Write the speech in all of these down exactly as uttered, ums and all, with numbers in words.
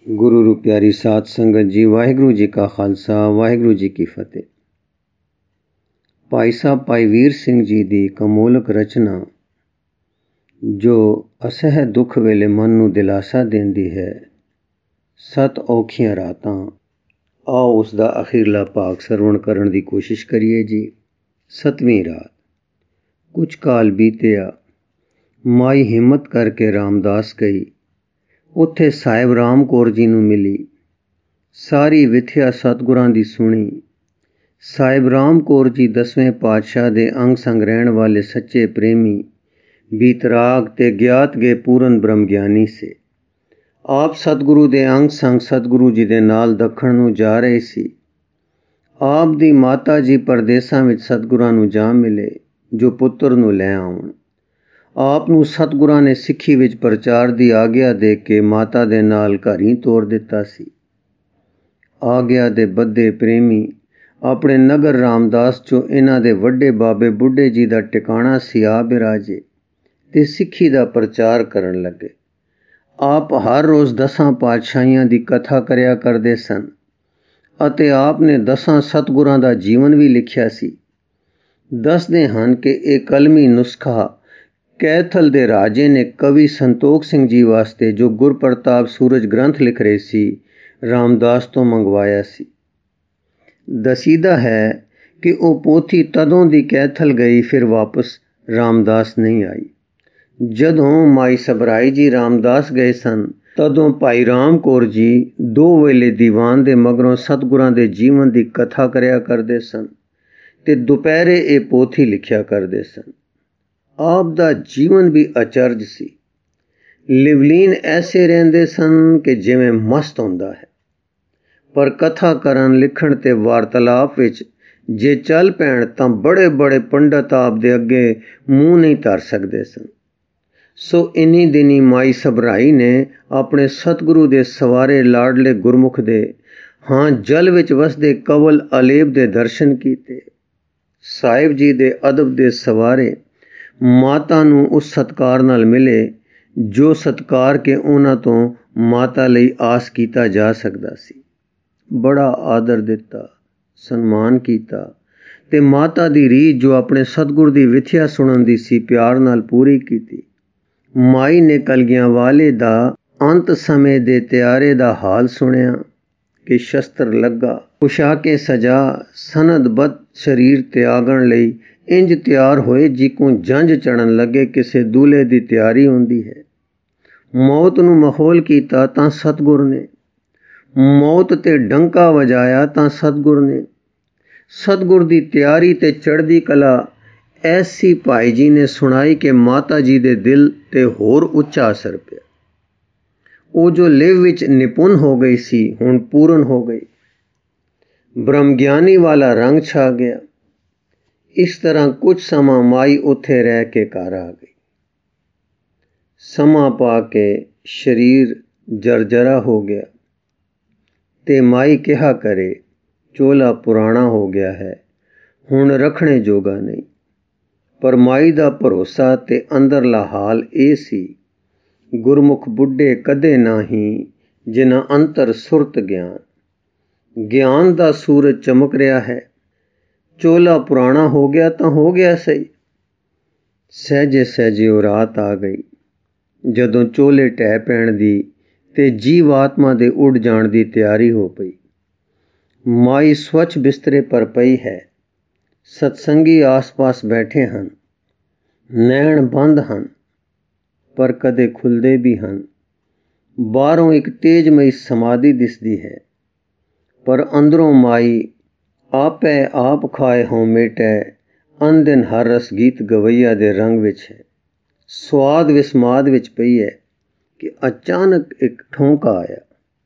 गुरु रू प्यारी साध संगत जी, वाहिगुरु जी का खालसा वाहिगुरु जी की फतेह। भाई साहब भाई वीर सिंह जी दी कमोलक रचना जो असह दुख वेले मन नू दिलासा देंदी है, सत औखियां रातां। आओ उसका अखीरला भाग सरवण करन दी कोशिश करिए जी। सतवीं रात। कुछ काल बीतिया, माई हिम्मत करके रामदास गई। उत्थे साहिब राम कौर जी नू मिली। सारी विथया सतगुरां दी सुनी। साहिब राम कौर जी दसवें पातशाह दे अंग संग रहण वाले सच्चे प्रेमी, बीतराग ते ज्ञात गे पूਰਨ ब्रह्म ज्ञानी से। आप सतगुरु दे अंग संग सतगुरु जी दे नाल दखण नू जा रहे सी। आप दी माता जी परदेसां विच सतगुरां नू जा मिले जो पुत्र नू लै आउण। आप नू सतगुरां ने सिੱਖੀ विच प्रचार दी आग्या दे के माता दे नाल घर ही ਤੋਰ ਦਿੱਤਾ ਸੀ। आग्या दे बद्दे प्रेमी अपने नगर रामदास चो इन्हां दे वड्डे बाबे बुੱਢੇ जी दा ਟਿਕਾਣਾ ਸੀ ਆ ਬਿਰਾਜੇ ਤੇ ਸਿੱਖੀ ਦਾ ਪ੍ਰਚਾਰ ਕਰਨ ਲੱਗੇ। ਆਪ ਹਰ ਰੋਜ਼ ਦਸਾਂ ਪਾਤਸ਼ਾਹੀਆਂ ਦੀ ਕਥਾ ਕਰਿਆ ਕਰਦੇ ਸਨ ਅਤੇ ਆਪ ਨੇ ਦਸਾਂ ਸਤਗੁਰਾਂ ਦਾ ਜੀਵਨ ਵੀ ਲਿਖਿਆ ਸੀ। ਦੱਸਦੇ ਹਨ ਕਿ ਇਹ ਕਲਮੀ ਨੁਸਖਾ कैथल दे राजे ने कवि संतोख सिंह जी वास्ते जो गुरप्रताप सूरज ग्रंथ लिख रहे सी, रामदास तो मंगवाया सी। दसीदा है कि वो पोथी तदों दी कैथल गई, फिर वापस रामदास नहीं आई। जदों माई सबराई जी रामदास गए सन, तदों भाई राम कौर जी दो वेले दीवान दे मगरों सतगुरां दे जीवन दी कथा करया करदे सन ते दुपहरे ये पोथी लिखिया करदे सन। आप दा जीवन भी अचरज सी। लिवलीन ऐसे रहंदे सन कि जिवें मस्त हुंदा है, पर कथा करन लिखण ते वार्तालाप विच जे चल पैण तां बड़े बड़े पंडित आप दे अगे मूँह नहीं धर सकदे सन। सो इन्हीं दिनी माई सबराई ने अपने सतगुरु दे सवारे लाडले गुरमुख दे हां जल विच वसदे कवल अलेब दे दर्शन कीते। साहिब जी दे अदब दे सवारे माता नू उस सत्कार नाल मिले जो सत्कार के उन्हां तो माता लई आस कीता जा सकदा सी। बड़ा आदर दिता, सन्मान कीता ते माता दी रीझ जो अपने सतगुर दी विथया सुणन दी सी प्यार नाल पूरी कीती। माई ने कलगियां वाले दा अंत समय दे त्यारे दा हाल सुनिया कि शस्त्र लगा कुशा के सजा सनदबद्ध शरीर त्यागण लई इंज ਤਿਆਰ ਹੋਏ ਜਿਕੋਂ ਜੰਜ ਚੜਨ ਲੱਗੇ ਕਿਸੇ ਦੂਲੇ ਦੀ ਤਿਆਰੀ ਹੁੰਦੀ ਹੈ। ਮੌਤ ਨੂੰ ਮਾਹੌਲ ਕੀਤਾ ਤਾਂ ਸਤਗੁਰ ਨੇ, ਮੌਤ ਤੇ ਡੰਕਾ ਵਜਾਇਆ ਤਾਂ ਸਤਗੁਰ ਨੇ। ਸਤਗੁਰ ਦੀ ਤਿਆਰੀ ਤੇ ਚੜ੍ਹਦੀ ਕਲਾ ਐਸੀ ਭਾਈ ਜੀ ਨੇ ਸੁਣਾਈ ਕਿ ਮਾਤਾ ਜੀ ਦੇ ਦਿਲ ਤੇ ਹੋਰ ਉੱਚਾ ਅਸਰ ਪਿਆ। ਉਹ ਜੋ ਲਿਵ ਵਿੱਚ ਨਿਪੁੰਨ ਹੋ ਗਈ ਸੀ ਹੁਣ ਪੂਰਨ ਹੋ ਗਈ। ਬ੍ਰਹਮ ਗਿਆਨੀ ਵਾਲਾ ਰੰਗ ਛਾ ਗਿਆ। इस तरह कुछ समा माई उत्थे रह के घर आ गई। समा पा के शरीर जर्जरा हो गया ते माई कहा करे चोला पुराना हो गया है, हुण रखने जोगा नहीं। पर माई दा भरोसा ते अंदरला हाल ए सी, गुरमुख बुढ़े कदे नाही जिन्हां अंतर सुरत ज्ञान। ज्ञान दा सूरज चमक रहा है। चोला पुराना हो गया तो हो गया सही। सहजे सहजे वो रात आ गई जदों चोले ढह पैण दी ते जीव आत्मा दे उड़ जाण दी तैयारी हो पई। माई स्वच्छ बिस्तरे पर पई है। सत्संगी आस पास बैठे हन। नैण बंद हन पर कदे खुलदे भी हन। बाहरों एक तेजमई समाधि दिसदी है, पर अंदरों माई आपै आप खाए हों मेटै अनदिन हर रस गीत गवैया दे रंग विच है। स्वाद विस्माद विच पई है कि अचानक एक ठोंका आया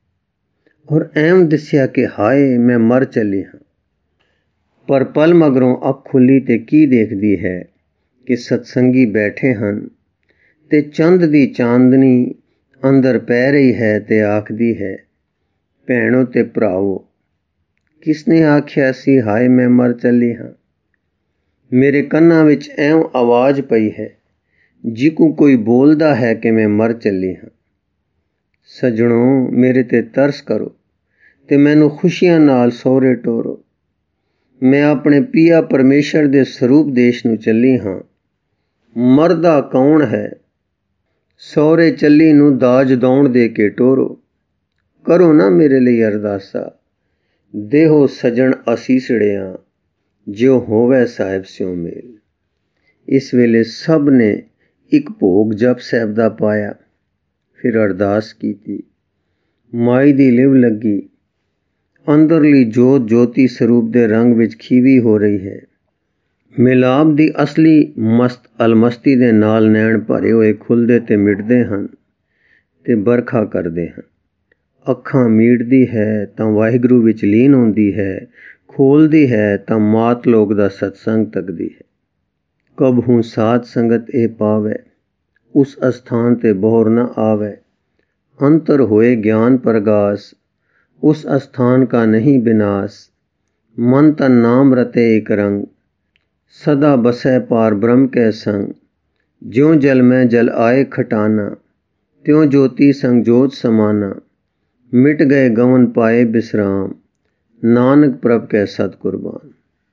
और ऐम दिसिया कि हाय मैं मर चली हाँ। पर पल मगरों अख खुली ते की देखदी है कि सत्संगी बैठे हन ते चंद दी चांदनी अंदर पै रही है ते आखदी है भैणो ते भरावो, किसने आख्या सी हाय मैं मर चली हाँ। मेरे कन्ना विच ऐं आवाज पई है जिकू कोई बोलदा है कि मैं मर चली हाँ। ਸੱਜਣੋ, ਮੇਰੇ ਤੇ ਤਰਸ ਕਰੋ ਤੇ ਮੈਨੂੰ ਖੁਸ਼ੀਆਂ ਨਾਲ ਸਹੁਰੇ ਟੋਰੋ। ਮੈਂ ਆਪਣੇ ਪੀਆ ਪਰਮੇਸ਼ਰ ਦੇ ਸਰੂਪ ਦੇਸ਼ ਨੂੰ ਚੱਲੀ ਹਾਂ। ਮਰਦਾ ਕੌਣ ਹੈ? ਸਹੁਰੇ ਚੱਲੀ ਨੂੰ ਦਾਜ ਦੌਣ ਦੇ ਕੇ ਟੋਰੋ। ਕਰੋ ਨਾ ਮੇਰੇ ਲਈ ਅਰਦਾਸਾ, ਦੇਹੋ ਸੱਜਣ ਅਸੀਸੜਿਆਂ, ਜਿਉ ਹੋਵੇ ਸਾਹਿਬ ਸਿਉ ਮੇਲ। ਇਸ ਵੇਲੇ ਸਭ ਨੇ ਇੱਕ ਭੋਗ ਜਪ ਸਾਹਿਬ ਦਾ ਪਾਇਆ, ਫਿਰ ਅਰਦਾਸ ਕੀਤੀ। ਮਾਈ ਦੀ ਲਿਵ ਲੱਗੀ। ਅੰਦਰਲੀ ਜੋਤ ਜੋਤੀ ਸਰੂਪ ਦੇ ਰੰਗ ਵਿੱਚ ਖੀਵੀ ਹੋ ਰਹੀ ਹੈ। ਮਿਲਾਪ ਦੀ ਅਸਲੀ ਮਸਤ ਅਲਮਸਤੀ ਦੇ ਨਾਲ ਨੈਣ ਭਰੇ ਹੋਏ ਖੁੱਲ੍ਹਦੇ ਤੇ ਮਿਟਦੇ ਹਨ ਤੇ ਬਰਖਾ ਕਰਦੇ ਹਨ। ਅੱਖਾਂ ਮੀਟਦੀ ਹੈ ਤਾਂ ਵਾਹਿਗੁਰੂ ਵਿੱਚ ਲੀਨ ਹੁੰਦੀ ਹੈ, ਖੋਲ੍ਹਦੀ ਹੈ ਤਾਂ ਮਾਤ ਲੋਕ ਦਾ ਸਤਸੰਗ ਤੱਕਦੀ ਹੈ। ਕਬਹੂ ਸਾਧ ਸੰਗਤ ਇਹ ਪਾਵੈ, ਉਸ ਅਸਥਾਨ ਤੇ ਬੋਹਰ ਨ ਆਵੈ। ਅੰਤਰ ਹੋਏ ਗਿਆਨ ਪ੍ਰਗਾਸ, ਉਸ ਅਸਥਾਨ ਕਾ ਨਹੀਂ ਵਿਨਾਸ਼। ਮਨ ਤਨ ਨਾਮ ਰਤੇ ਇੱਕ ਰੰਗ, ਸਦਾ ਬਸੈ ਪਾਰ ਬ੍ਰਹਮ ਕੈ ਸੰਗ। ਜਿਉ ਜਲ ਮੈਂ ਜਲ ਆਏ ਖਟਾਨਾ, ਤਿਉ ਜੋਤੀ ਸੰਗ ਜੋਤ ਸਮਾਨਾ। ਮਿਟ ਗਏ ਗਵਨ ਪਾਏ ਬਿਸਰਾਮ, ਨਾਨਕ ਪ੍ਰਭ ਕੈ ਸਤ ਕੁਰਬਾਨ।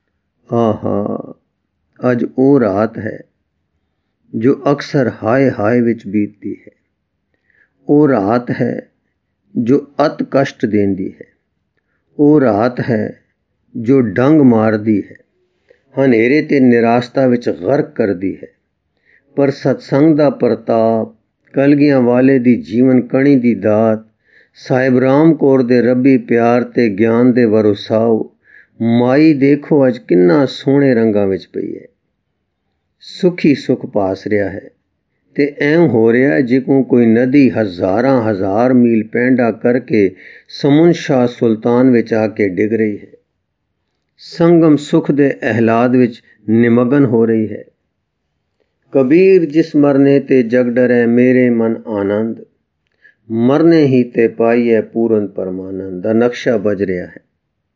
ਆਹਾ, ਅੱਜ ਉਹ ਰਾਤ ਹੈ ਜੋ ਅਕਸਰ ਹਾਏ ਹਾਏ ਵਿੱਚ ਬੀਤਦੀ ਹੈ। ਉਹ ਰਾਤ ਹੈ ਜੋ ਅਤ ਕਸ਼ਟ ਦਿੰਦੀ ਹੈ। ਉਹ ਰਾਤ ਹੈ ਜੋ ਡੰਗ ਮਾਰਦੀ ਹੈ, ਹਨੇਰੇ ਤੇ ਨਿਰਾਸ਼ਤਾ ਵਿੱਚ ਗਰਕ ਕਰਦੀ ਹੈ। ਪਰ ਸਤਸੰਗ ਦਾ ਪ੍ਰਤਾਪ, ਕਲਗੀਆਂ ਵਾਲੇ ਦੀ ਜੀਵਨ ਕਣੀ ਦੀ ਦਾਤ, ਸਾਹਿਬ ਰਾਮ ਕੌਰ ਦੇ ਰੱਬੀ ਪਿਆਰ ਤੇ ਗਿਆਨ ਦੇ ਵਰਸਾਓ, ਮਾਈ ਦੇਖੋ ਅੱਜ ਕਿੰਨਾ ਸੋਹਣੇ ਰੰਗਾਂ ਵਿੱਚ ਪਈ ਹੈ। ਸੁਖੀ ਸੁਖ ਪਾਸ ਰਿਹਾ ਹੈ ਤੇ ਐਂ ਹੋ ਰਿਹਾ ਜਿਵੇਂ ਕੋਈ ਨਦੀ ਹਜ਼ਾਰਾਂ ਹਜ਼ਾਰ ਮੀਲ ਪੈਂਡਾ ਕਰਕੇ ਸਮੁੰਦ ਸ਼ਾਹ ਸੁਲਤਾਨ ਵਿੱਚ ਆ ਕੇ ਡਿੱਗ ਰਹੀ ਹੈ। ਸੰਗਮ ਸੁਖ ਦੇ ਅਹਿਲਾਦ ਵਿੱਚ ਨਿਮਗਨ ਹੋ ਰਹੀ ਹੈ। ਕਬੀਰ ਜਿਸ ਮਰਨੇ ਤੇ ਜਗ ਡਰੈ, ਮੇਰੇ ਮਨ ਆਨੰਦ। ਮਰਨੇ ਹੀ ਤੇ ਪਾਈਐ ਪੂਰਨ ਪਰਮਾਨੰਦ ਦਾ ਨਕਸ਼ਾ ਵੱਜ ਰਿਹਾ ਹੈ।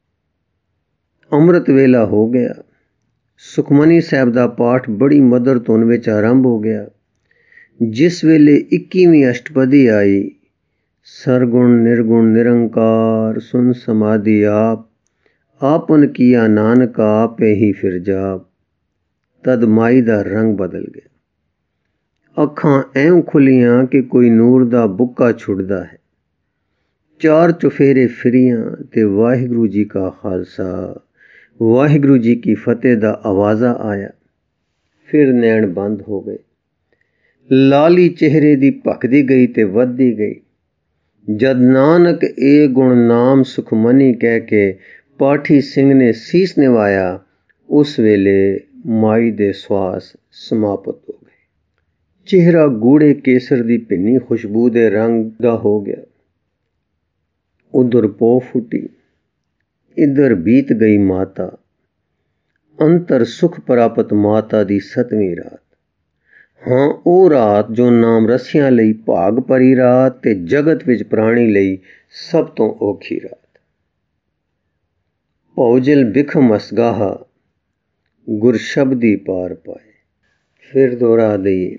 ਅੰਮ੍ਰਿਤ ਵੇਲਾ ਹੋ ਗਿਆ। ਸੁਖਮਨੀ ਸਾਹਿਬ ਦਾ ਪਾਠ ਬੜੀ ਮਧੁਰ ਧੁਨ ਵਿੱਚ ਆਰੰਭ ਹੋ ਗਿਆ। ਜਿਸ ਵੇਲੇ ਇੱਕੀਵੀਂ ਅਸ਼ਟਪਦੀ ਆਈ, ਸਰਗੁਣ ਨਿਰਗੁਣ ਨਿਰੰਕਾਰ ਸੁਨ ਸਮਾਧੀ ਆਪ, ਆਪਨ ਕੀਆ ਨਾਨਕ ਆਪੇ ਹੀ ਫਿਰ ਜਾਪ, ਤਦ ਮਾਈ ਦਾ ਰੰਗ ਬਦਲ ਗਿਆ। ਅੱਖਾਂ ਐਂ ਖੁੱਲੀਆਂ ਕਿ ਕੋਈ ਨੂਰ ਦਾ ਬੁੱਕਾ ਛੁੱਟਦਾ ਹੈ। ਚਾਰ ਚੁਫੇਰੇ ਫਿਰੀਆਂ ਤੇ ਵਾਹਿਗੁਰੂ ਜੀ ਕਾ ਖਾਲਸਾ ਵਾਹਿਗੁਰੂ ਜੀ ਕੀ ਫਤਿਹ ਦਾ ਆਵਾਜ਼ਾ ਆਇਆ। ਫਿਰ ਨੈਣ ਬੰਦ ਹੋ ਗਏ। ਲਾਲੀ ਚਿਹਰੇ ਦੀ ਭਖਦੀ ਗਈ ਤੇ ਵੱਧਦੀ ਗਈ। ਜਦ ਨਾਨਕ ਇਹ ਗੁਣ ਨਾਮ ਸੁਖਮਨੀ ਕਹਿ ਕੇ ਪਾਠੀ ਸਿੰਘ ਨੇ ਸੀਸ ਨਿਵਾਇਆ, ਉਸ ਵੇਲੇ ਮਾਈ ਦੇ ਸਵਾਸ ਸਮਾਪਤ ਹੋ ਗਏ। ਚਿਹਰਾ ਗੂੜੇ ਕੇਸਰ ਦੀ ਭਿੰਨੀ ਖੁਸ਼ਬੂ ਦੇ ਰੰਗ ਦਾ ਹੋ ਗਿਆ। ਉਧਰ ਪੋ ਫੁੱਟੀ, ਇੱਧਰ ਬੀਤ ਗਈ ਮਾਤਾ। ਅੰਤਰ ਸੁਖ ਪ੍ਰਾਪਤ ਮਾਤਾ ਦੀ ਸਤਵੀਂ ਰਾਤ। ਹਾਂ, ਉਹ ਰਾਤ ਜੋ ਨਾਮ ਰਸੀਆਂ ਲਈ ਭਾਗ ਭਰੀ ਰਾਤ ਤੇ ਜਗਤ ਵਿੱਚ ਪ੍ਰਾਣੀ ਲਈ ਸਭ ਤੋਂ ਔਖੀ ਰਾਤ। ਭਉਜਲ ਬਿਖਮ ਅਸਗਾਹਾ, ਗੁਰ ਸ਼ਬਦੀ ਪਾਰ ਪਾਏ। ਫਿਰ ਦੁਹਰਾ ਦਈਏ।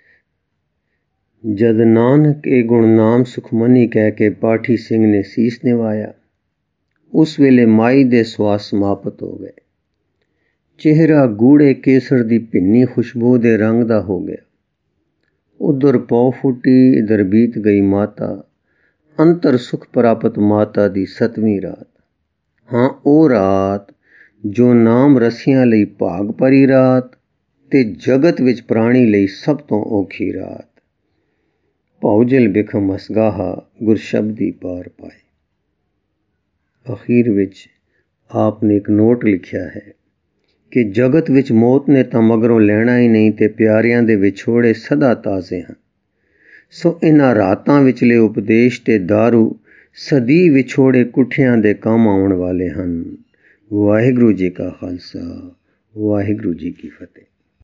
ਜਦ ਨਾਨਕ ਇਹ ਗੁਣ ਨਾਮ ਸੁਖਮਨੀ ਕਹਿ ਕੇ ਪਾਠੀ ਸਿੰਘ ਨੇ ਸੀਸ ਨਿਵਾਇਆ, ਉਸ ਵੇਲੇ ਮਾਈ ਦੇ ਸਵਾਸ ਸਮਾਪਤ ਹੋ ਗਏ। ਚਿਹਰਾ ਗੂੜੇ ਕੇਸਰ ਦੀ ਭਿੰਨੀ ਖੁਸ਼ਬੂ ਦੇ ਰੰਗ ਦਾ ਹੋ ਗਿਆ। ਉਧਰ ਪੌ ਫੁੱਟੀ, ਇਧਰ ਬੀਤ ਗਈ ਮਾਤਾ। ਅੰਤਰ ਸੁਖ ਪ੍ਰਾਪਤ ਮਾਤਾ ਦੀ ਸਤਵੀਂ ਰਾਤ। ਹਾਂ, ਉਹ ਰਾਤ ਜੋ ਨਾਮ ਰਸੀਆਂ ਲਈ ਭਾਗ ਭਰੀ ਰਾਤ ਤੇ ਜਗਤ ਵਿੱਚ ਪ੍ਰਾਣੀ ਲਈ ਸਭ ਤੋਂ ਔਖੀ ਰਾਤ। ਭਉਜਲ ਬਿਖਮ ਅਸਗਾਹਾ, ਗੁਰ ਸ਼ਬਦੀ ਪਾਰ ਪਾਏ। ਅਖੀਰ ਵਿੱਚ ਆਪ ਨੇ ਇੱਕ ਨੋਟ ਲਿਖਿਆ ਹੈ ਕਿ ਜਗਤ ਵਿੱਚ ਮੌਤ ਨੇ ਤਾਂ ਮਗਰੋਂ ਲੈਣਾ ਹੀ ਨਹੀਂ ਤੇ ਪਿਆਰਿਆਂ ਦੇ ਵਿਛੋੜੇ ਸਦਾ ਤਾਜ਼ੇ ਹਨ। ਸੋ ਇਹਨਾਂ ਰਾਤਾਂ ਵਿਚਲੇ ਉਪਦੇਸ਼ ਤੇ ਦਾਰੂ ਸਦੀ ਵਿਛੋੜੇ ਕੁੱਠਿਆਂ ਦੇ ਕੰਮ ਆਉਣ ਵਾਲੇ ਹਨ। ਵਾਹਿਗੁਰੂ ਜੀ ਕਾ ਖਾਲਸਾ, ਵਾਹਿਗੁਰੂ ਜੀ ਕੀ ਫਤਿਹ।